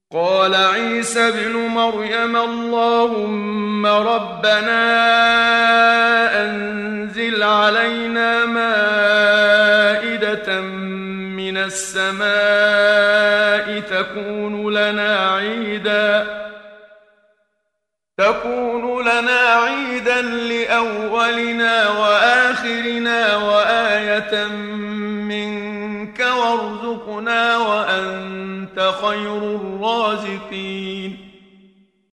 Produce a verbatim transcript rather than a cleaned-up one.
قال عيسى ابن مريم اللهم ربنا أنزل علينا مائدة من السماء تكون لنا عيدا تكون لنا عيدا لأولنا وآخرنا وآية منك وارزقنا وأنت خير الرازقين